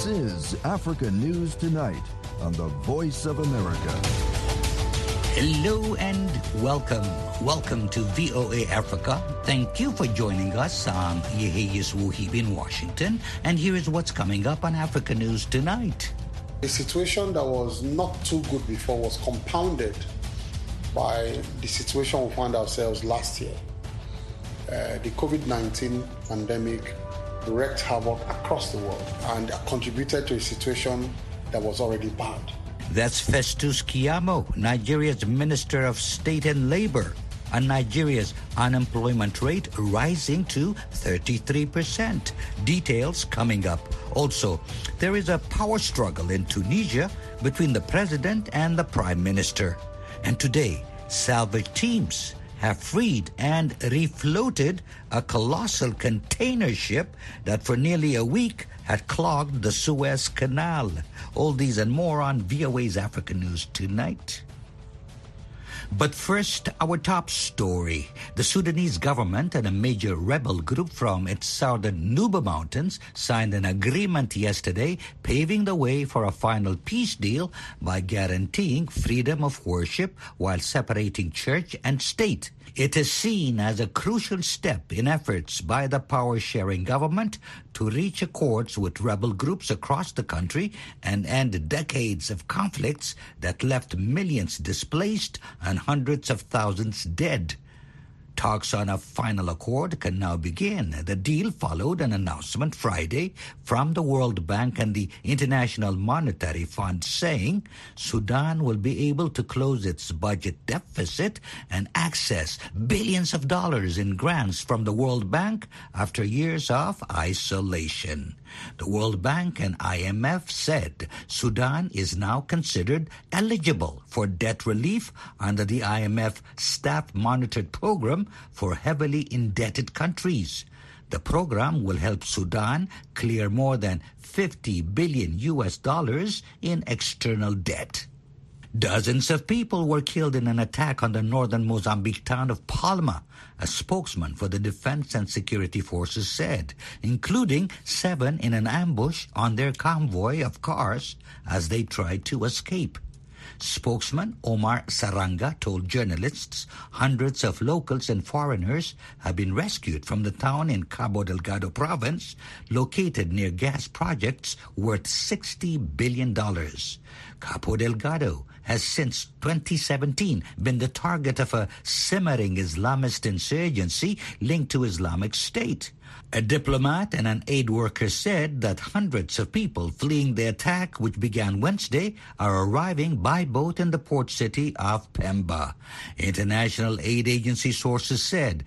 This is Africa News Tonight on the Voice of America. Hello and welcome. Welcome to VOA Africa. Thank you for joining us. I'm Yeheyes Wuhib in Washington, and here is what's coming up on Africa News Tonight. A situation that was not too good before was compounded by the situation we found ourselves last year. The COVID-19 pandemic wreaked havoc across the world and contributed to a situation that was already bad. That's Festus Keyamo, Nigeria's Minister of State and Labor, and Nigeria's unemployment rate rising to 33%. Details coming up. Also, there is a power struggle in Tunisia between the president and the prime minister. And today, salvage teams have freed and refloated a colossal container ship that for nearly a week had clogged the Suez Canal. All these and more on VOA's Africa News Tonight. But first, our top story. The Sudanese government and a major rebel group from its southern Nuba Mountains signed an agreement yesterday paving the way for a final peace deal by guaranteeing freedom of worship while separating church and state. It is seen as a crucial step in efforts by the power-sharing government to reach accords with rebel groups across the country and end decades of conflicts that left millions displaced and hundreds of thousands dead. Talks on a final accord can now begin. The deal followed an announcement Friday from the World Bank and the International Monetary Fund saying Sudan will be able to close its budget deficit and access billions of dollars in grants from the World Bank after years of isolation. The World Bank and IMF said Sudan is now considered eligible for debt relief under the IMF staff-monitored program for heavily indebted countries. The program will help Sudan clear more than $50 billion in external debt. Dozens of people were killed in an attack on the northern Mozambique town of Palma, a spokesman for the Defense and Security Forces said, including 7 in an ambush on their convoy of cars as they tried to escape. Spokesman Omar Saranga told journalists hundreds of locals and foreigners have been rescued from the town in Cabo Delgado province, located near gas projects worth $60 billion. Cabo Delgado has since 2017 been the target of a simmering Islamist insurgency linked to Islamic State. A diplomat and an aid worker said that hundreds of people fleeing the attack, which began Wednesday, are arriving by boat in the port city of Pemba. International aid agency sources said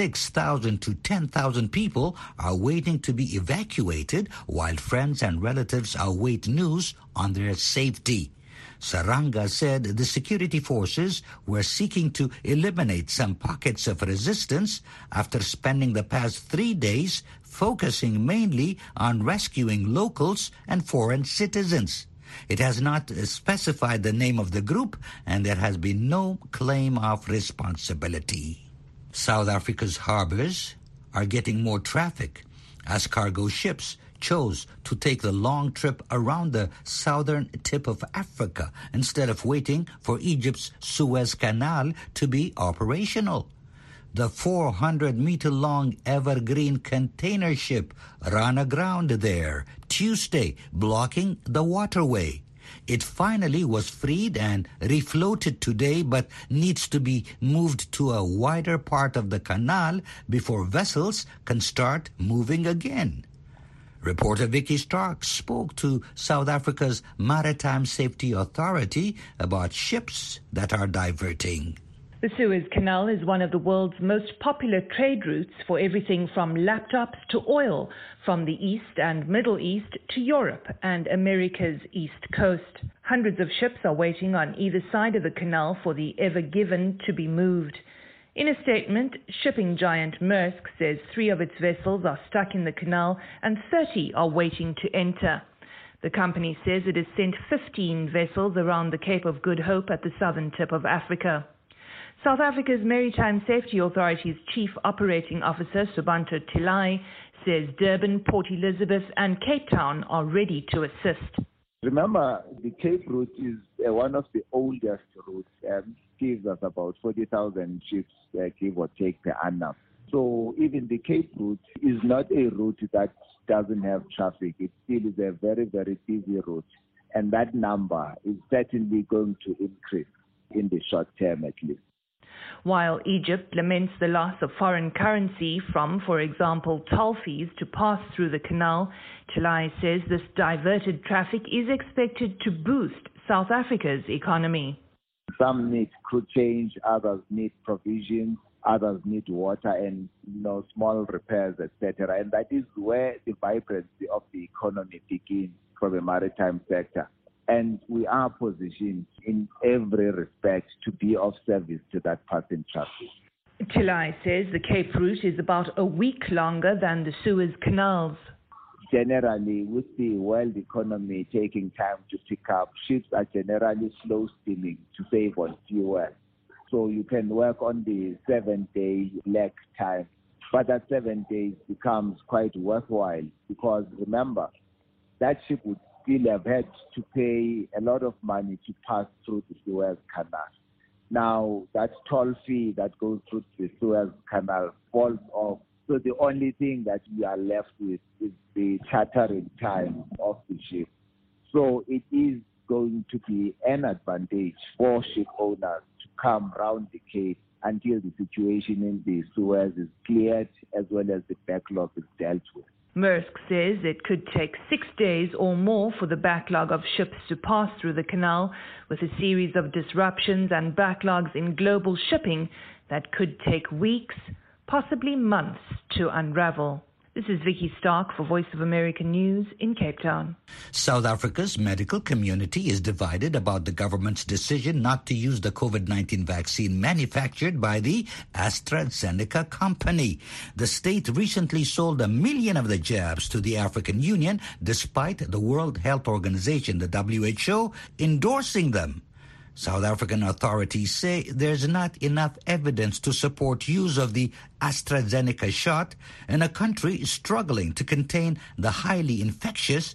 6,000 to 10,000 people are waiting to be evacuated, while friends and relatives await news on their safety. Saranga said the security forces were seeking to eliminate some pockets of resistance after spending the past 3 days focusing mainly on rescuing locals and foreign citizens. It has not specified the name of the group, and there has been no claim of responsibility. South Africa's harbors are getting more traffic as cargo ships chose to take the long trip around the southern tip of Africa instead of waiting for Egypt's Suez Canal to be operational. The 400-meter-long evergreen container ship ran aground there Tuesday, blocking the waterway. It finally was freed and refloated today, but needs to be moved to a wider part of the canal before vessels can start moving again. Reporter Vicky Stark spoke to South Africa's Maritime Safety Authority about ships that are diverting. The Suez Canal is one of the world's most popular trade routes for everything from laptops to oil, from the East and Middle East to Europe and America's East Coast. Hundreds of ships are waiting on either side of the canal for the Ever Given to be moved. In a statement, shipping giant Maersk says 3 of its vessels are stuck in the canal and 30 are waiting to enter. The company says it has sent 15 vessels around the Cape of Good Hope at the southern tip of Africa. South Africa's Maritime Safety Authority's Chief Operating Officer, Subanto Tilai, says Durban, Port Elizabeth and Cape Town are ready to assist. Remember, the Cape route is one of the oldest routes and gives us about 40,000 ships, give or take, per annum. So even the Cape route is not a route that doesn't have traffic. It still is a very, very busy route. And that number is certainly going to increase in the short term at least. While Egypt laments the loss of foreign currency from, for example, toll fees to pass through the canal, Chilai says this diverted traffic is expected to boost South Africa's economy. Some need crew change, others need provisions, others need water and small repairs, etc. And that is where the vibrancy of the economy begins for the maritime sector. And we are positioned in every respect to be of service to that passing traffic. Chilai says the Cape route is about a week longer than the Suez canals. Generally, with the world economy taking time to pick up, ships are generally slow steaming to save on fuel. So you can work on the 7-day lag time. But that 7 days becomes quite worthwhile because remember, that ship would still have had to pay a lot of money to pass through the Suez Canal. Now, that toll fee that goes through the Suez Canal falls off. So the only thing that we are left with is the chartering time of the ship. So it is going to be an advantage for ship owners to come round the Cape until the situation in the Suez is cleared as well as the backlog is dealt with. Maersk says it could take 6 days or more for the backlog of ships to pass through the canal, with a series of disruptions and backlogs in global shipping that could take weeks, possibly months, to unravel. This is Vicky Stark for Voice of America News in Cape Town. South Africa's medical community is divided about the government's decision not to use the COVID-19 vaccine manufactured by the AstraZeneca company. The state recently sold 1 million of the jabs to the African Union, despite the World Health Organization, the WHO, endorsing them. South African authorities say there's not enough evidence to support use of the AstraZeneca shot in a country struggling to contain the highly infectious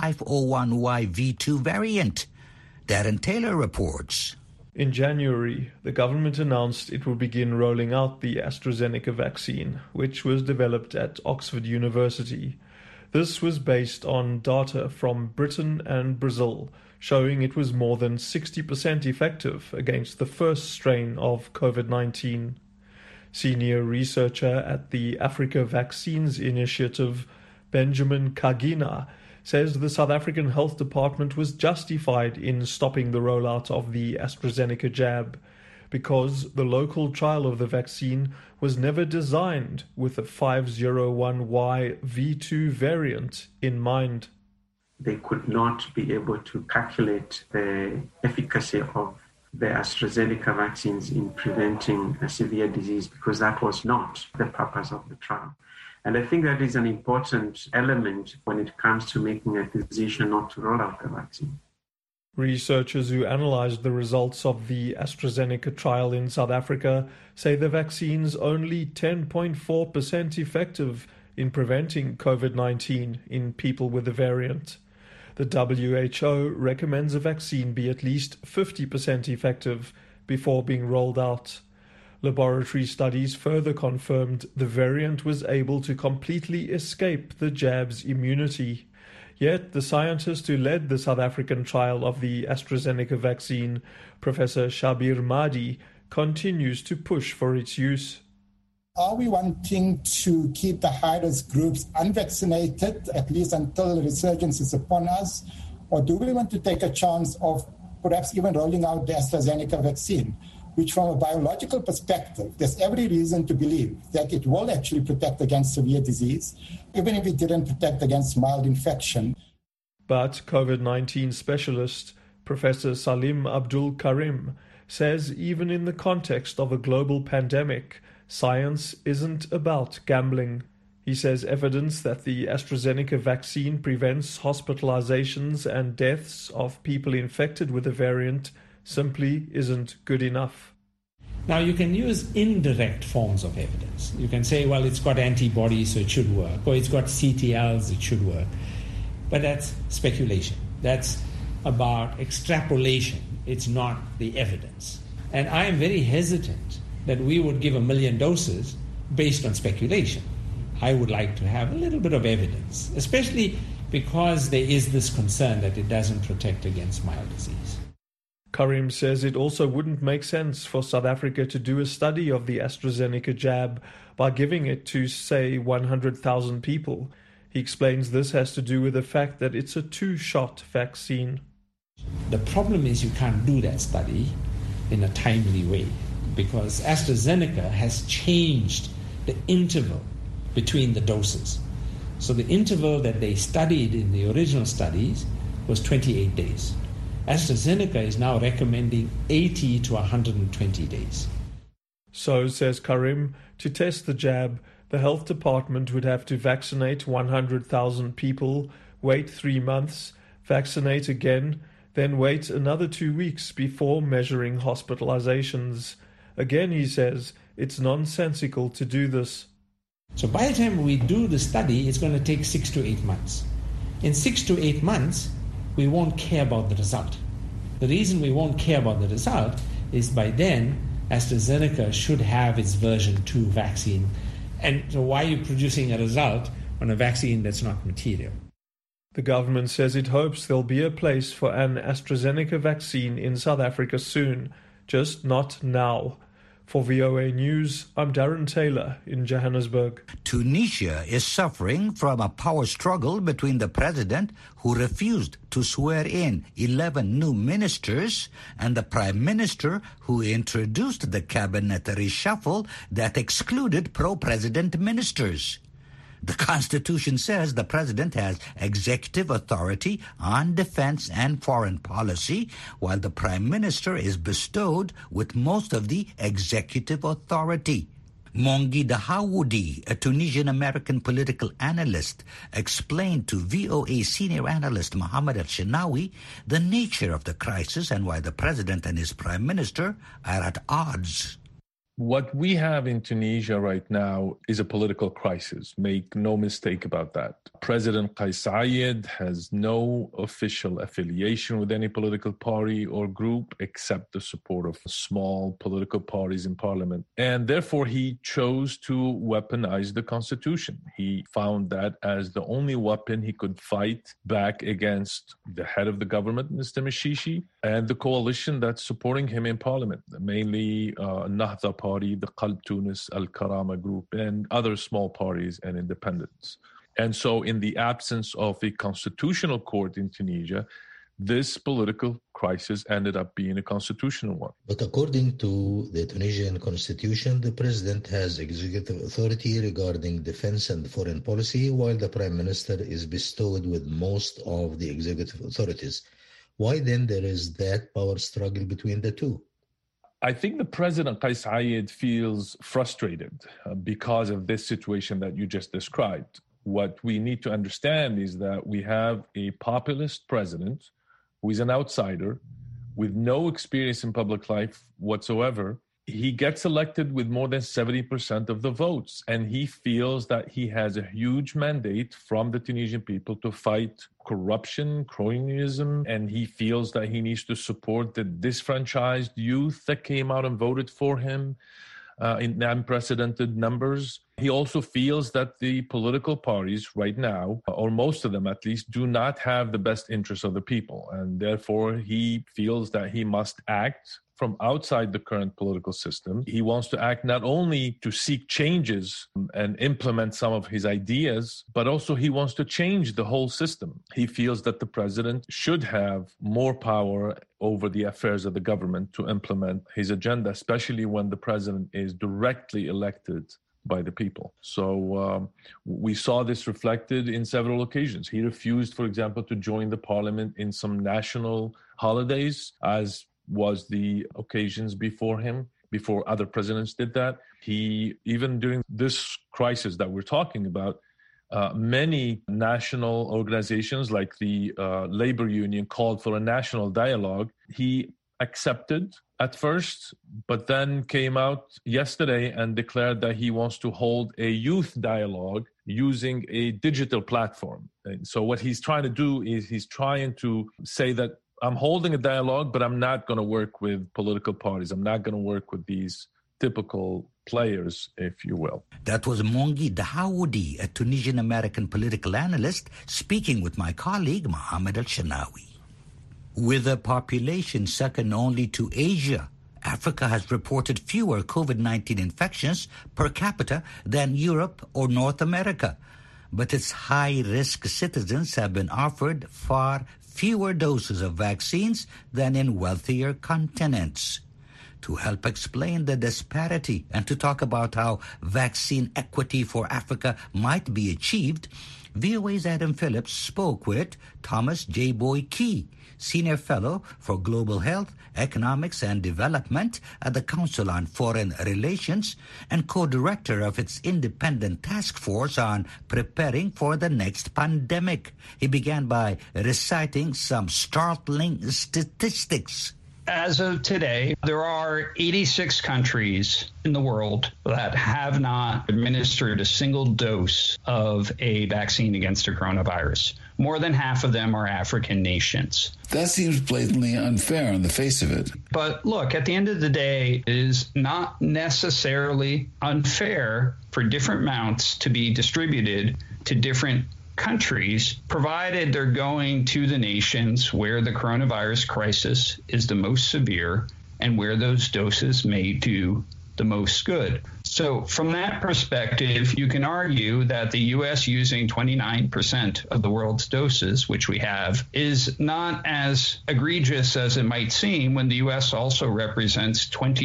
501Y.V2 variant. Darren Taylor reports. In January, the government announced it will begin rolling out the AstraZeneca vaccine, which was developed at Oxford University. This was based on data from Britain and Brazil, showing it was more than 60% effective against the first strain of COVID-19. Senior researcher at the Africa Vaccines Initiative, Benjamin Kagina, says the South African Health Department was justified in stopping the rollout of the AstraZeneca jab because the local trial of the vaccine was never designed with the 501Y.V2 variant in mind. They could not be able to calculate the efficacy of the AstraZeneca vaccines in preventing a severe disease because that was not the purpose of the trial. And I think that is an important element when it comes to making a decision not to roll out the vaccine. Researchers who analyzed the results of the AstraZeneca trial in South Africa say the vaccine's only 10.4% effective in preventing COVID-19 in people with the variant. The WHO recommends a vaccine be at least 50% effective before being rolled out. Laboratory studies further confirmed the variant was able to completely escape the jab's immunity. Yet the scientist who led the South African trial of the AstraZeneca vaccine, Professor Shabir Mahdi, continues to push for its use. Are we wanting to keep the high-risk groups unvaccinated, at least until the resurgence is upon us? Or do we want to take a chance of perhaps even rolling out the AstraZeneca vaccine, which from a biological perspective, there's every reason to believe that it will actually protect against severe disease, even if it didn't protect against mild infection. But COVID-19 specialist Professor Salim Abdul Karim says even in the context of a global pandemic, science isn't about gambling. He says evidence that the AstraZeneca vaccine prevents hospitalizations and deaths of people infected with the variant simply isn't good enough. Now, you can use indirect forms of evidence. You can say, well, it's got antibodies, so it should work, or it's got CTLs, it should work. But that's speculation. That's about extrapolation. It's not the evidence. And I am very hesitant that we would give 1 million doses based on speculation. I would like to have a little bit of evidence, especially because there is this concern that it doesn't protect against mild disease. Karim says it also wouldn't make sense for South Africa to do a study of the AstraZeneca jab by giving it to, say, 100,000 people. He explains this has to do with the fact that it's a 2-shot vaccine. The problem is you can't do that study in a timely way because AstraZeneca has changed the interval between the doses. So the interval that they studied in the original studies was 28 days. AstraZeneca is now recommending 80 to 120 days. So, says Karim, to test the jab, the health department would have to vaccinate 100,000 people, wait 3 months, vaccinate again, then wait another 2 weeks before measuring hospitalizations. Again, he says, it's nonsensical to do this. So by the time we do the study, it's going to take 6 to 8 months. In 6 to 8 months, we won't care about the result. The reason we won't care about the result is by then, AstraZeneca should have its version 2 vaccine. And so why are you producing a result on a vaccine that's not material? The government says it hopes there'll be a place for an AstraZeneca vaccine in South Africa soon, just not now. For VOA News, I'm Darren Taylor in Johannesburg. Tunisia is suffering from a power struggle between the president, who refused to swear in 11 new ministers, and the prime minister, who introduced the cabinet reshuffle that excluded pro-president ministers. The Constitution says the president has executive authority on defense and foreign policy, while the prime minister is bestowed with most of the executive authority. Mongi Dahawoudi, a Tunisian-American political analyst, explained to VOA senior analyst Mohammed Al-Shinawi the nature of the crisis and why the president and his prime minister are at odds. What we have in Tunisia right now is a political crisis. Make no mistake about that. President Kais Saied has no official affiliation with any political party or group except the support of small political parties in parliament. And therefore, he chose to weaponize the constitution. He found that as the only weapon he could fight back against the head of the government, Mr. Mishishi, and the coalition that's supporting him in parliament, mainly Nahda Party, the Qalb Tunis, Al-Karama Group, and other small parties and independents. And so in the absence of a constitutional court in Tunisia, this political crisis ended up being a constitutional one. But according to the Tunisian constitution, the president has executive authority regarding defense and foreign policy, while the prime minister is bestowed with most of the executive authorities. Why then there is that power struggle between the two? I think the president, Kais Saied, feels frustrated because of this situation that you just described. What we need to understand is that we have a populist president who is an outsider with no experience in public life whatsoever. He gets elected with more than 70% of the votes, and he feels that he has a huge mandate from the Tunisian people to fight corruption, cronyism, and he feels that he needs to support the disfranchised youth that came out and voted for him in unprecedented numbers. He also feels that the political parties right now, or most of them at least, do not have the best interests of the people. And therefore, he feels that he must act from outside the current political system. He wants to act not only to seek changes and implement some of his ideas, but also he wants to change the whole system. He feels that the president should have more power over the affairs of the government to implement his agenda, especially when the president is directly elected by the people. So we saw this reflected in several occasions. He refused, for example, to join the parliament in some national holidays, as was the occasions before him, before other presidents did that. He, even during this crisis that we're talking about, many national organizations like the labor union called for a national dialogue. He accepted at first, but then came out yesterday and declared that he wants to hold a youth dialogue using a digital platform. And so what he's trying to do is he's trying to say that I'm holding a dialogue, but I'm not going to work with political parties. I'm not going to work with these typical players, if you will. That was Mongi Dahaoudi, a Tunisian-American political analyst, speaking with my colleague Mohammed Al-Shanawi. With a population second only to Asia, Africa has reported fewer COVID-19 infections per capita than Europe or North America. But its high-risk citizens have been offered far fewer doses of vaccines than in wealthier continents. To help explain the disparity and to talk about how vaccine equity for Africa might be achieved, VOA's Adam Phillips spoke with Thomas J. Boy Key, Senior Fellow for Global Health, Economics and Development at the Council on Foreign Relations and co-director of its independent task force on preparing for the next pandemic. He began by reciting some startling statistics. As of today, there are 86 countries in the world that have not administered a single dose of a vaccine against a coronavirus. More than half of them are African nations. That seems blatantly unfair on the face of it. But look, at the end of the day, it is not necessarily unfair for different amounts to be distributed to different countries, provided they're going to the nations where the coronavirus crisis is the most severe and where those doses may do the most good. So from that perspective, you can argue that the U.S. using 29% of the world's doses, which we have, is not as egregious as it might seem when the U.S. also represents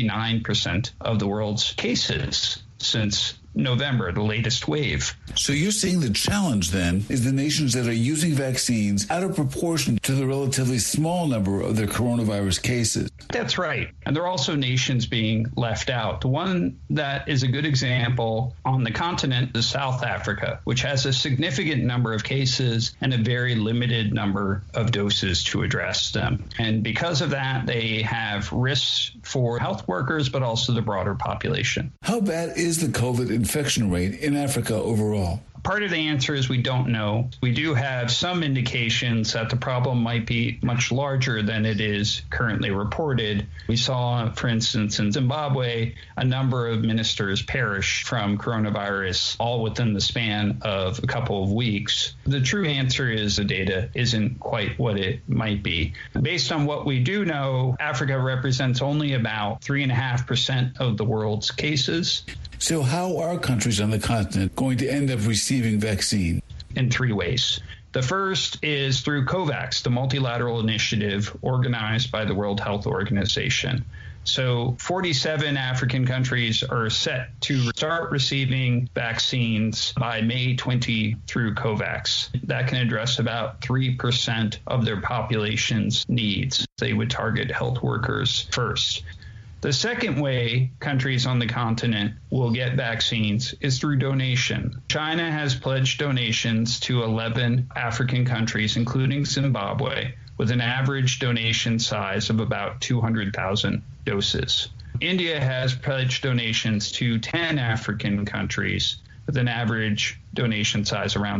29% of the world's cases since November, the latest wave. So you're saying the challenge then is the nations that are using vaccines out of proportion to the relatively small number of their coronavirus cases. That's right. And there are also nations being left out. The one that is a good example on the continent is South Africa, which has a significant number of cases and a very limited number of doses to address them. And because of that, they have risks for health workers, but also the broader population. How bad is the COVID infection rate in Africa overall? Part of the answer is we don't know. We do have some indications that the problem might be much larger than it is currently reported. We saw, for instance, in Zimbabwe, a number of ministers perish from coronavirus all within the span of a couple of weeks. The true answer is the data isn't quite what it might be. Based on what we do know, Africa represents only about 3.5% of the world's cases. So how are countries on the continent going to end up receiving vaccine? In three ways. The first is through COVAX, the multilateral initiative organized by the World Health Organization. So 47 African countries are set to start receiving vaccines by May 20 through COVAX. That can address about 3% of their population's needs. They would target health workers first. The second way countries on the continent will get vaccines is through donation. China has pledged donations to 11 African countries, including Zimbabwe, with an average donation size of about 200,000 doses. India has pledged donations to 10 African countries with an average donation size around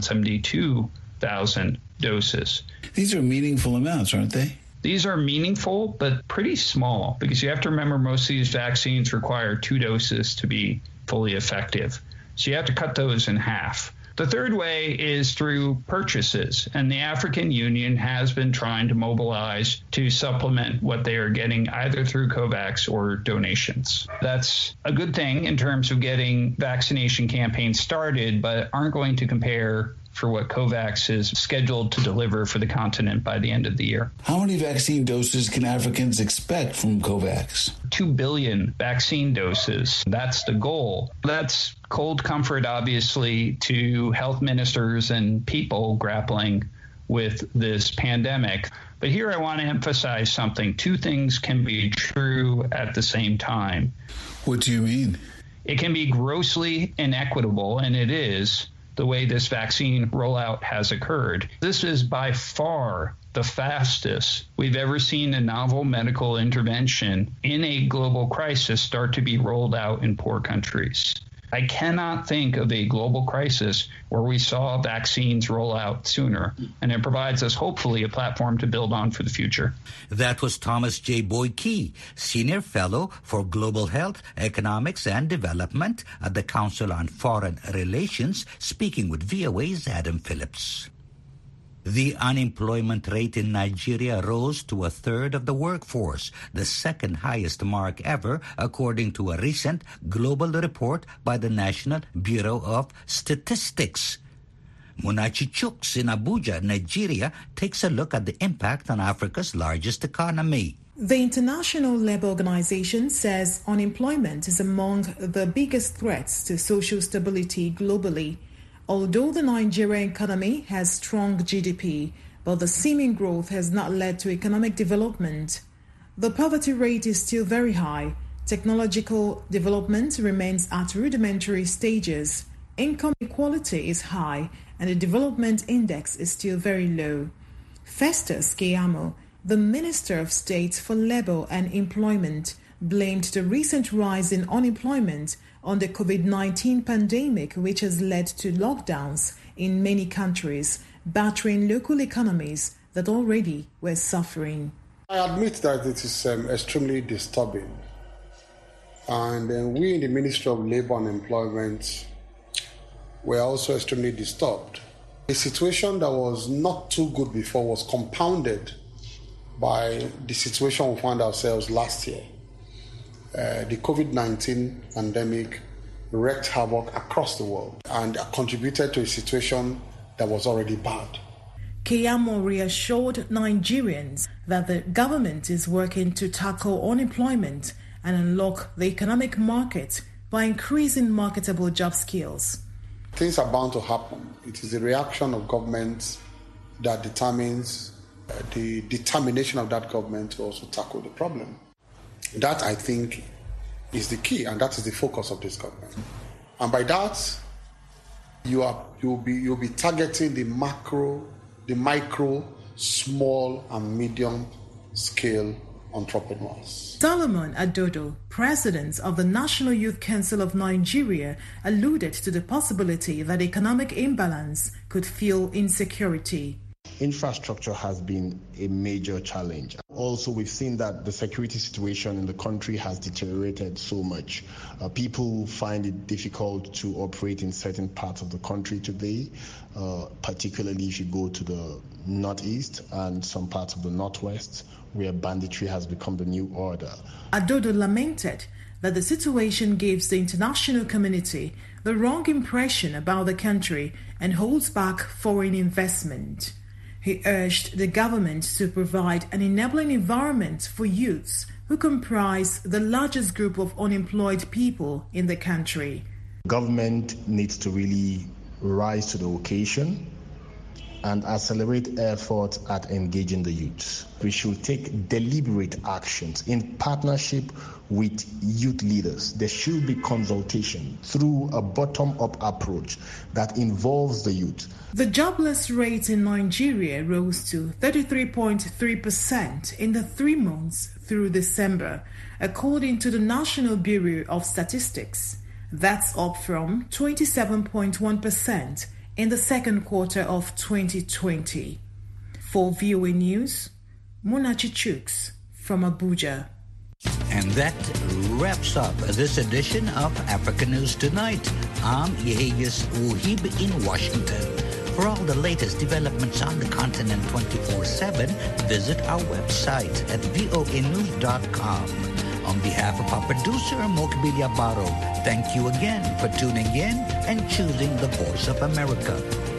72,000 doses. These are meaningful amounts, aren't they? These are meaningful, but pretty small, because you have to remember most of these vaccines require 2 doses to be fully effective. So you have to cut those in half. The third way is through purchases, and the African Union has been trying to mobilize to supplement what they are getting either through COVAX or donations. That's a good thing in terms of getting vaccination campaigns started, but aren't going to compare for what COVAX is scheduled to deliver for the continent by the end of the year. How many vaccine doses can Africans expect from COVAX? 2 billion vaccine doses. That's the goal. That's cold comfort, obviously, to health ministers and people grappling with this pandemic. But here I want to emphasize something. 2 things can be true at the same time. What do you mean? It can be grossly inequitable, and it is, the way this vaccine rollout has occurred. This is by far the fastest we've ever seen a novel medical intervention in a global crisis start to be rolled out in poor countries. I cannot think of a global crisis where we saw vaccines roll out sooner, and it provides us hopefully a platform to build on for the future. That was Thomas J. Boyd Key, Senior Fellow for Global Health, Economics and Development at the Council on Foreign Relations, speaking with VOA's Adam Phillips. The unemployment rate in Nigeria rose to a third of the workforce, the second highest mark ever, according to a recent global report by the National Bureau of Statistics. Munachi Chuks in Abuja, Nigeria, takes a look at the impact on Africa's largest economy. The International Labour Organization says unemployment is among the biggest threats to social stability globally. Although the Nigerian economy has strong GDP, but the seeming growth has not led to economic development. The poverty rate is still very high. Technological development remains at rudimentary stages. Income equality is high, and the development index is still very low. Festus Keyamo, the Minister of State for Labour and Employment, blamed the recent rise in unemployment on the COVID-19 pandemic, which has led to lockdowns in many countries, battering local economies that already were suffering. I admit that it is extremely disturbing. And we in the Ministry of Labour and Employment were also extremely disturbed. A situation that was not too good before was compounded by the situation we found ourselves last year. The COVID-19 pandemic wreaked havoc across the world and contributed to a situation that was already bad. Keyamo reassured Nigerians that the government is working to tackle unemployment and unlock the economic market by increasing marketable job skills. Things are bound to happen. It is the reaction of governments that determines the determination of that government to also tackle the problem. That, I think, is the key, and that is the focus of this government. And by that, you'll be targeting the micro, small, and medium scale entrepreneurs. Solomon Adodo, president of the National Youth Council of Nigeria, alluded to the possibility that economic imbalance could fuel insecurity. Infrastructure has been a major challenge. Also, we've seen that the security situation in the country has deteriorated so much. People find it difficult to operate in certain parts of the country today, particularly if you go to the northeast and some parts of the northwest, where banditry has become the new order. Adodo lamented that the situation gives the international community the wrong impression about the country and holds back foreign investment. He urged the government to provide an enabling environment for youths who comprise the largest group of unemployed people in the country. Government needs to really rise to the occasion and accelerate efforts at engaging the youth. We should take deliberate actions in partnership with youth leaders. There should be consultation through a bottom-up approach that involves the youth. The jobless rate in Nigeria rose to 33.3% in the 3 months through December, according to the National Bureau of Statistics. That's up from 27.1% in the second quarter of 2020. For VOA News, Munachi Chuks from Abuja. And that wraps up this edition of Africa News Tonight. I'm Yehias Wuhib in Washington. For all the latest developments on the continent 24/7, visit our website at voanews.com. On behalf of our producer, Mokbilia Baro, thank you again for tuning in and choosing the Voice of America.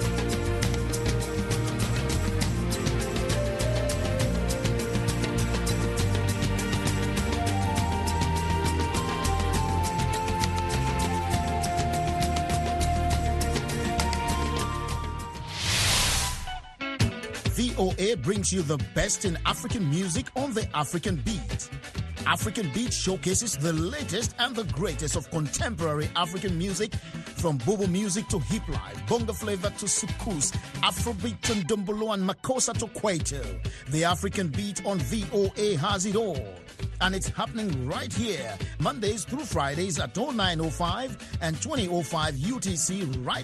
VOA brings you the best in African music on the African Beat. African Beat showcases the latest and the greatest of contemporary African music From Bobo music to hip life, bongo flavor to sukus, Afrobeat and Dumbolo and Makossa to Kwaito, the African Beat on VOA has it all. And it's happening right here, Mondays through Fridays at 09:05 and 20:05 UTC right